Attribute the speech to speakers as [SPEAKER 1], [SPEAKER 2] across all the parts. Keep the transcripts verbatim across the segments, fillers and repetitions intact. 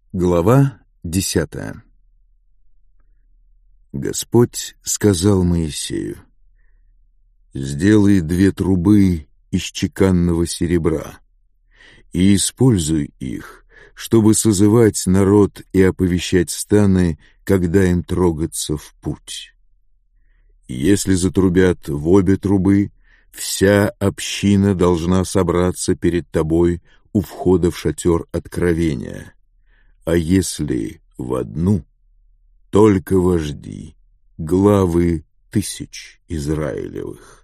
[SPEAKER 1] Глава десятая. Господь сказал Моисею: «Сделай две трубы из чеканного серебра и используй их, чтобы созывать народ и оповещать станы, когда им трогаться в путь. Если затрубят в обе трубы, вся община должна собраться перед тобой у входа в шатер откровения. А если в одну, только вожди, главы тысяч Израилевых.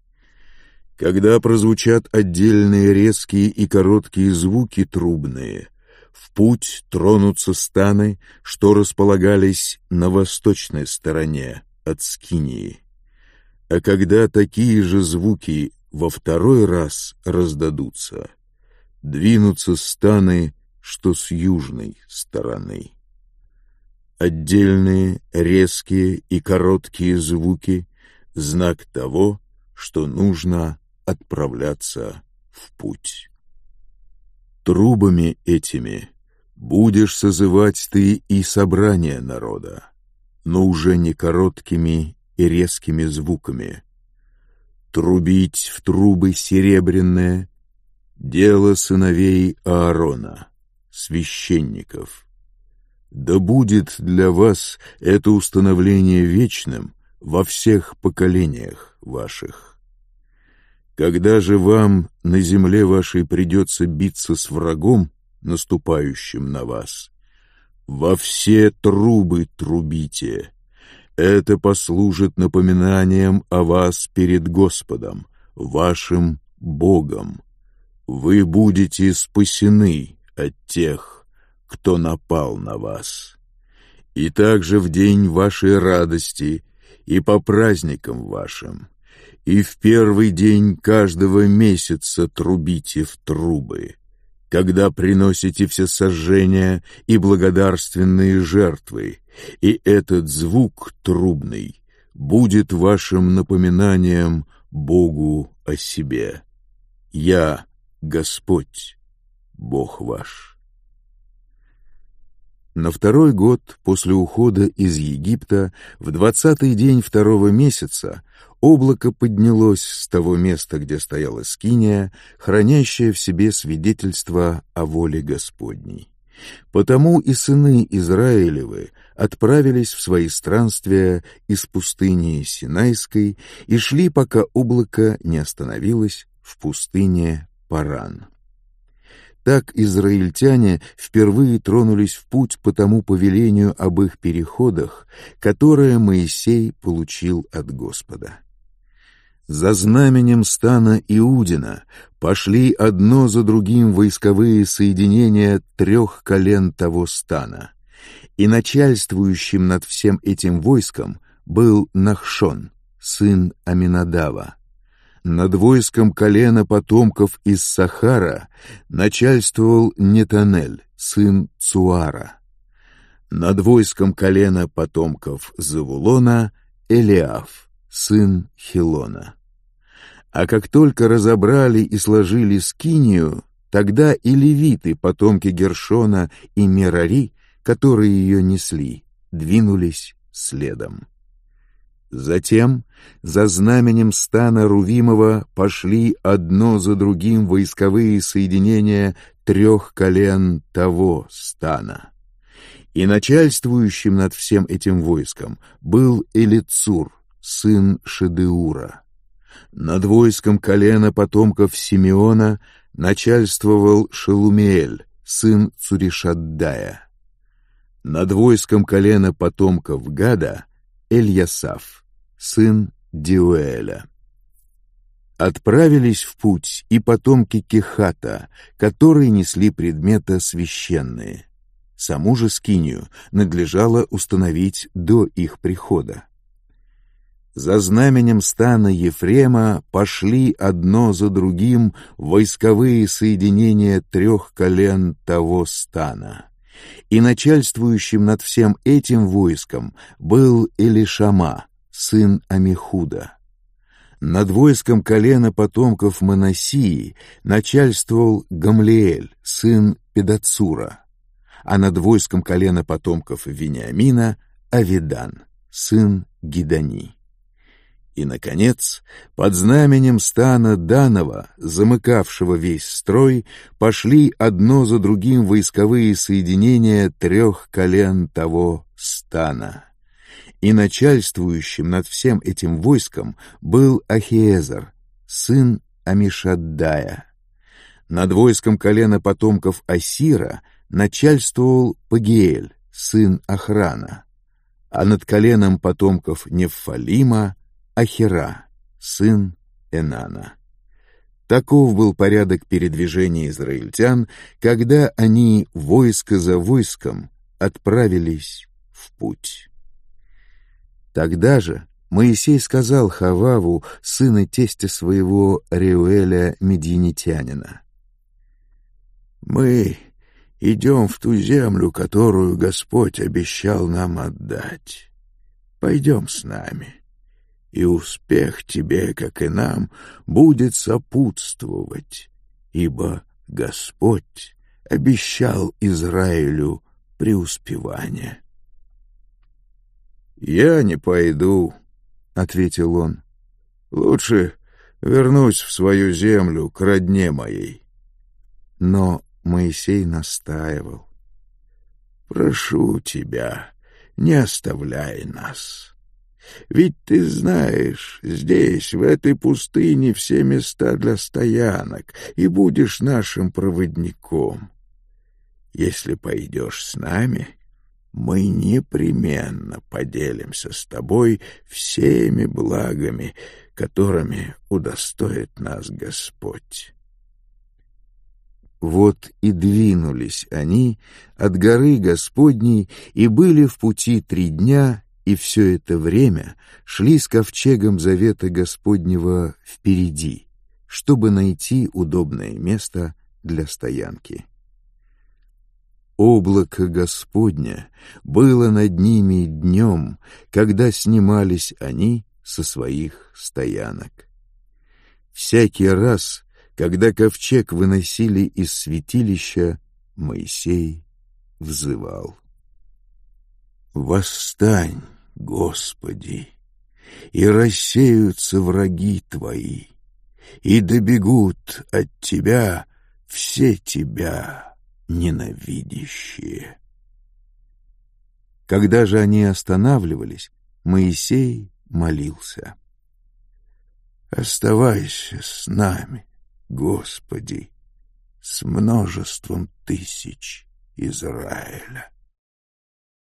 [SPEAKER 1] Когда прозвучат отдельные резкие и короткие звуки трубные, в путь тронутся станы, что располагались на восточной стороне от Скинии. А когда такие же звуки во второй раз раздадутся, двинутся станы, что с южной стороны. Отдельные, резкие и короткие звуки — знак того, что нужно отправляться в путь. Трубами этими будешь созывать ты и собрание народа, но уже не короткими и резкими звуками. Трубить в трубы серебряные — дело сыновей Аарона, священников. Да будет для вас это установление вечным во всех поколениях ваших. Когда же вам на земле вашей придется биться с врагом, наступающим на вас, во все трубы трубите. Это послужит напоминанием о вас перед Господом, вашим Богом. Вы будете спасены от тех, кто напал на вас. И также в день вашей радости и по праздникам вашим, и в первый день каждого месяца трубите в трубы, когда приносите всесожжения и благодарственные жертвы, и этот звук трубный будет вашим напоминанием Богу о себе. Я Господь, Бог ваш». На второй год после ухода из Египта, в двадцатый день второго месяца, облако поднялось с того места, где стояла скиния, хранящая в себе свидетельство о воле Господней. Потому и сыны Израилевы отправились в свои странствия из пустыни Синайской и шли, пока облако не остановилось в пустыне Паран. Так израильтяне впервые тронулись в путь по тому повелению об их переходах, которое Моисей получил от Господа. За знаменем стана Иудина пошли одно за другим войсковые соединения трех колен того стана, и начальствующим над всем этим войском был Нахшон, сын Аминадава. Над войском колена потомков из Сахара начальствовал Нетанель, сын Цуара. Над войском колена потомков Завулона Элиаф, сын Хилона. А как только разобрали и сложили скинию, тогда и левиты, потомки Гершона и Мерари, которые ее несли, двинулись следом. Затем за знаменем стана Рувимова пошли одно за другим войсковые соединения трех колен того стана. И начальствующим над всем этим войском был Элицур, сын Шедеура. Над войском колена потомков Симеона начальствовал Шелумиэль, сын Цуришаддая. Над войском колена потомков Гада Эльясаф, сын Диуэля. Отправились в путь и потомки Кехата, которые несли предметы священные. Саму же скинию надлежало установить до их прихода. За знаменем стана Ефрема пошли одно за другим войсковые соединения трех колен того стана. И начальствующим над всем этим войском был Элишама, сын Амихуда. Над войском колена потомков Манассии начальствовал Гамлиэль, сын Педацура. а над войском колена потомков Вениамина Авидан, сын Гидани. И, наконец, под знаменем стана Данова, замыкавшего весь строй, пошли одно за другим войсковые соединения трех колен того стана. И начальствующим над всем этим войском был Ахиезер, сын Амишаддая. Над войском колена потомков Асира начальствовал Пагиэль, сын Охрана, а над коленом потомков Неффалима Ахира, сын Энана. Таков был порядок передвижения израильтян, когда они войско за войском отправились в путь. Тогда же Моисей сказал Хававу, сына тестя своего Реуэля Медьянитянина: «Мы идем в ту землю, которую Господь обещал нам отдать. Пойдем с нами, и успех тебе, как и нам, будет сопутствовать, ибо Господь обещал Израилю преуспевание». «Я не пойду», — ответил он. «Лучше вернусь в свою землю, к родне моей». Но Моисей настаивал: «Прошу тебя, не оставляй нас. Ведь ты знаешь, здесь, в этой пустыне, все места для стоянок, и будешь нашим проводником. Если пойдешь с нами, мы непременно поделимся с тобой всеми благами, которыми удостоит нас Господь». Вот и двинулись они от горы Господней и были в пути три дня, и все это время шли с ковчегом завета Господнего впереди, чтобы найти удобное место для стоянки. Облако Господня было над ними днем, когда снимались они со своих стоянок. Всякий раз, когда ковчег выносили из святилища, Моисей взывал: «Восстань, Господи, и рассеются враги Твои, и добегут от Тебя все Тебя ненавидящие». Когда же они останавливались, Моисей молился: «Оставайся с нами, Господи, с множеством тысяч Израиля».